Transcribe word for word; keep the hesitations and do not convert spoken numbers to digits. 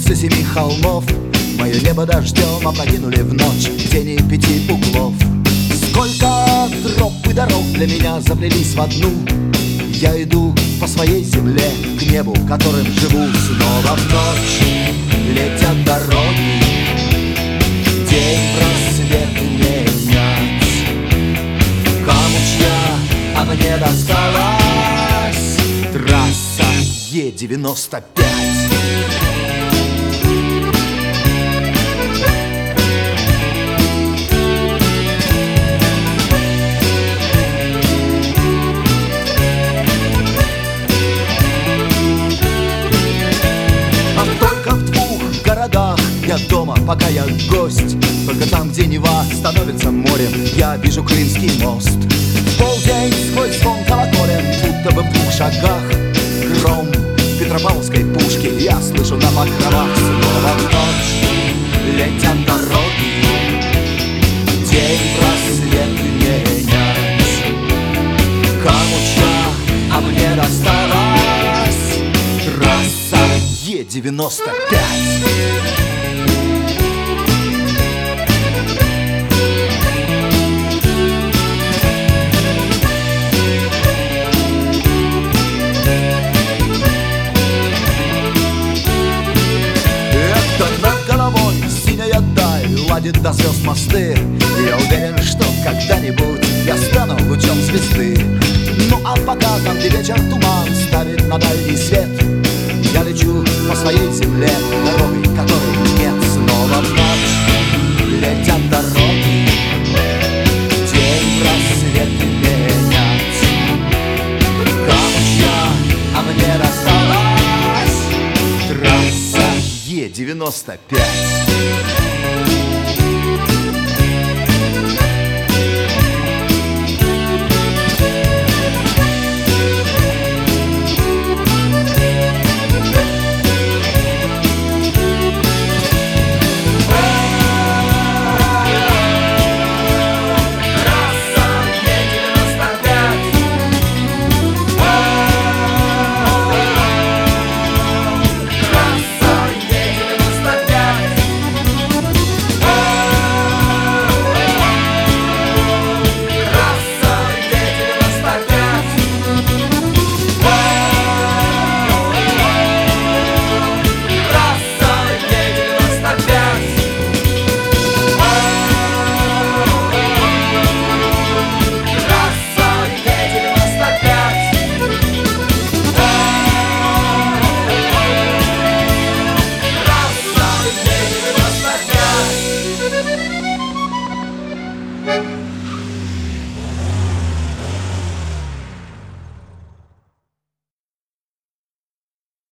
С семи холмов мое небо дождем опрокинули в ночь тени пяти углов. Сколько троп и дорог для меня заплелись в одну. Я иду по своей земле к небу, которым живу. Снова в ночь летят дороги, день просвет менять. Кому чья, а мне досталась трасса Е девяносто пять. Я дома, пока я гость. Только там, где Нева становится морем, я вижу Крымский мост. В полдень сквозь звон колоколен, будто бы в двух шагах гром Петропавловской пушки я слышу на покровах. Снова в ночь летят дороги, день просвет менять. Кому чья, а мне досталась трасса Е девяносто пять. Ладит до звезд мосты. Я уверен, что когда-нибудь я стану лучом звезды. Ну а пока там, где вечер туман ставит на дальний свет, я лечу по своей земле дорогой, которой нет. Снова в ночь летят дороги, день просвет менять. Кому чья, а мне досталась трасса Е девяносто пять. Thank you.